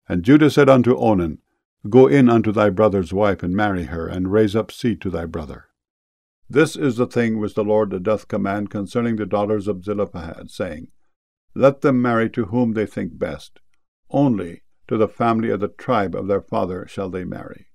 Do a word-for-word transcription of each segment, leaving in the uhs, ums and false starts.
And Judah said unto Onan, Go in unto thy brother's wife, and marry her, and raise up seed to thy brother. This is the thing which the Lord doth command concerning the daughters of Zelophehad, saying, Let them marry to whom they think best. Only to the family of the tribe of their father shall they marry.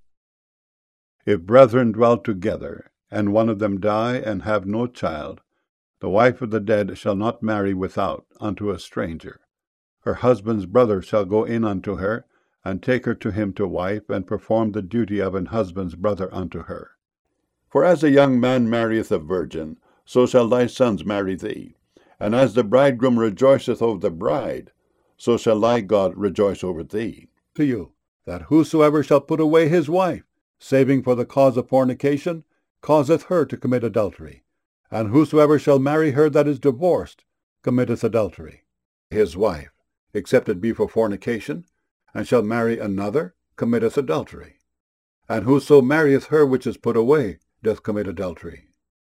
If brethren dwell together, and one of them die, and have no child, the wife of the dead shall not marry without unto a stranger. Her husband's brother shall go in unto her, and take her to him to wife, and perform the duty of an husband's brother unto her. For as a young man marrieth a virgin, so shall thy sons marry thee. And as the bridegroom rejoiceth over the bride, so shall thy God rejoice over thee. To you, that whosoever shall put away his wife, saving for the cause of fornication, causeth her to commit adultery. And whosoever shall marry her that is divorced, committeth adultery. His wife, except it be for fornication, and shall marry another, committeth adultery. And whoso marrieth her which is put away, doth commit adultery.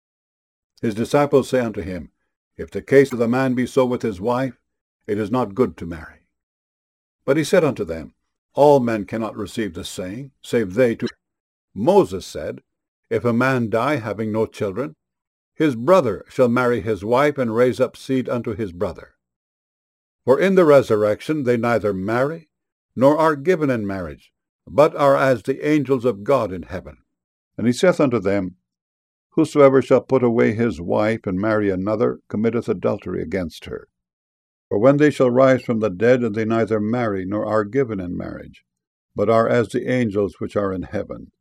His disciples say unto him, If the case of the man be so with his wife, it is not good to marry. But he said unto them, All men cannot receive this saying, save they to... Moses said, If a man die having no children, his brother shall marry his wife, and raise up seed unto his brother. For in the resurrection they neither marry, nor are given in marriage, but are as the angels of God in heaven. And he saith unto them, Whosoever shall put away his wife, and marry another, committeth adultery against her. For when they shall rise from the dead, they neither marry, nor are given in marriage, but are as the angels which are in heaven.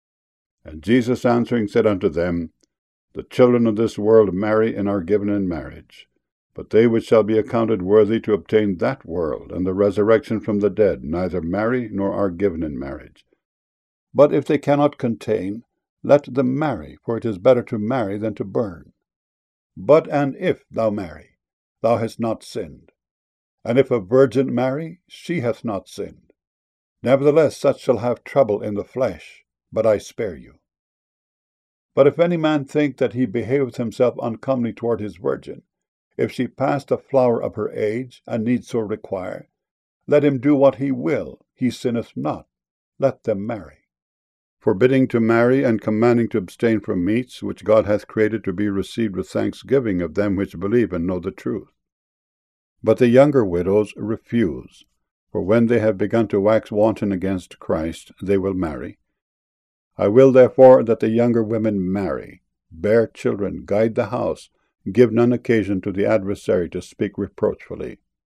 And Jesus answering said unto them, The children of this world marry, and are given in marriage. But they which shall be accounted worthy to obtain that world, and the resurrection from the dead, neither marry, nor are given in marriage. But if they cannot contain, let them marry, for it is better to marry than to burn. But and if thou marry, thou hast not sinned. And if a virgin marry, she hath not sinned. Nevertheless such shall have trouble in the flesh, but I spare you. But if any man think that he behaveth himself uncomely toward his virgin, if she pass the flower of her age, and need so require, let him do what he will, he sinneth not. Let them marry. Forbidding to marry, and commanding to abstain from meats, which God hath created to be received with thanksgiving of them which believe and know the truth. But the younger widows refuse, for when they have begun to wax wanton against Christ, they will marry. I will therefore that the younger women marry, bear children, guide the house, give none occasion to the adversary to speak reproachfully.